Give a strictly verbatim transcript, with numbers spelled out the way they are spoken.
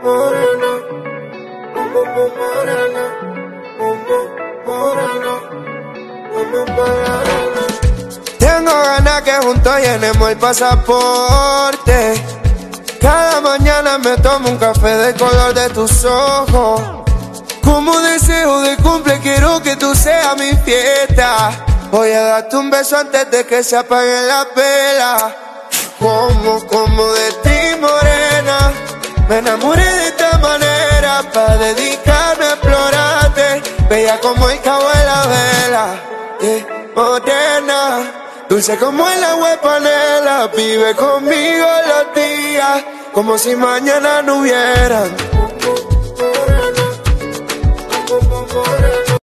morena, morena, morena, morena. Tengo ganas que juntos llenemos el pasaporte. Cada mañana me tomo un café del color de tus ojos. Como deseo de cumple quiero que tú seas mi fiesta. Voy a darte un beso antes de que se apaguen las velas. Como, como de ti morena, me enamoré de esta manera pa' dedicarme a explorarte. Bella como el cabo de la vela, yeah. Morena, dulce como el agua de panela. Vive conmigo los días como si mañana no hubieran.